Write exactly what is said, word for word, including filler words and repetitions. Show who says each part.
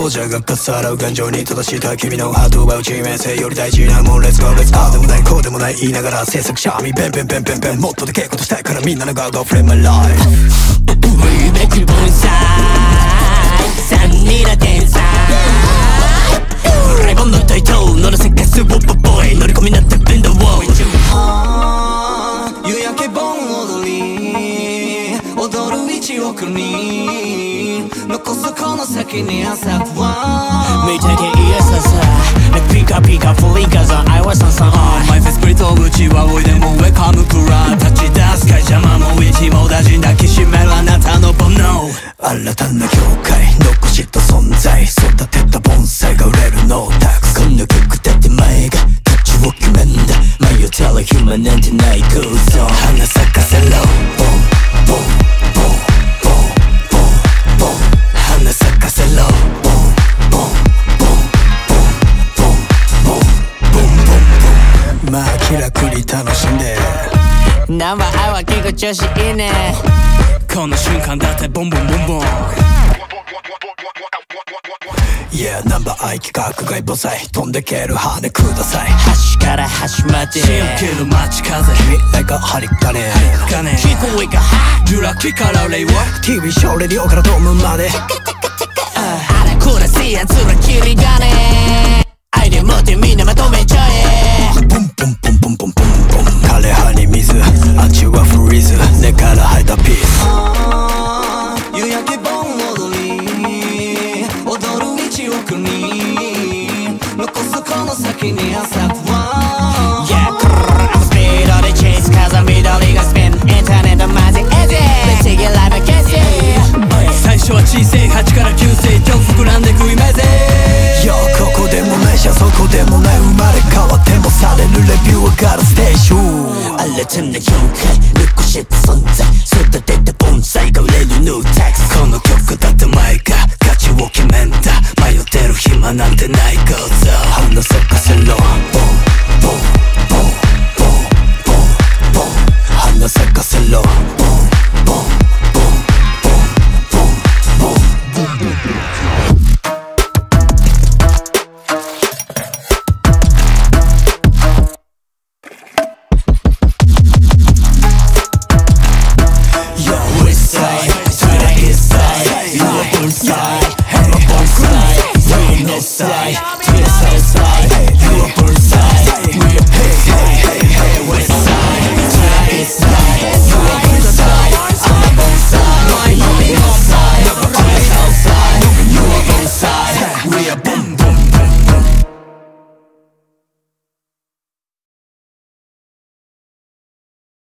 Speaker 1: 亡者がかさらう感情に正した君のハートを奪う致命性より大事なもん Let's go let's go ああでもないこうでもない言いながら制作者みペンペンペンペンペンもっとでけえことしたいからみんなのガードフレーム My life
Speaker 2: 売るべき盆栽三人ら天才レボンのトイトー乗らせかすウォッポボーイ乗り込みなってブンドウォー
Speaker 3: 夕焼け盆踊り踊る一億人残すこの先に朝は
Speaker 2: 見てけいやささピカピカフリーカザン愛はさんさん
Speaker 3: マイフェスプリットうちはおいでもウェカムクラ立ち出す会邪魔も一網打尽抱きしめるあなたの煩悩
Speaker 1: 新たな境界残した存在育てた盆栽が売れるノータックスこの曲だって前が価値を決めんだ迷ったらヒューマンなんてない空想花咲かせろボンボンボンボンボンボン花咲かせろボンボンボンボンボンボンボンボンボンまあ気楽に楽しんで
Speaker 2: ナンバーアイは結構調子いいね
Speaker 3: この瞬間だってボンボンボンボン
Speaker 1: Yeah ナンバーアイ規格外母材飛んでける羽ください
Speaker 2: 端から端まで
Speaker 3: 新旧の街風
Speaker 1: 未来が針金
Speaker 3: 金
Speaker 2: 聞こえがは
Speaker 3: 揺らぎからレイは
Speaker 1: ティービー ショーレディオからドームまで
Speaker 2: あらこらせやつらキリがねアイデア持ってみんなまとめちゃえ
Speaker 1: ポンポンポンポンポンポンポン枯葉に水あっちはフリーズ根から生えたピース
Speaker 3: 夕焼け盆踊り踊る一億人残すこの先に朝は
Speaker 2: Yeah クルースピードでチェイス風緑がスピンインターネットマジエジーベチゲライブケーシ
Speaker 3: 最初は小さいはちからきゅう成長膨らんでくイメージ
Speaker 1: よここでもないしゃそこでもない生まれ変わってもされるレビューがあるステーション
Speaker 2: 新たな境界残した存在育てた盆栽が売れるニュータックス
Speaker 1: この曲だって前が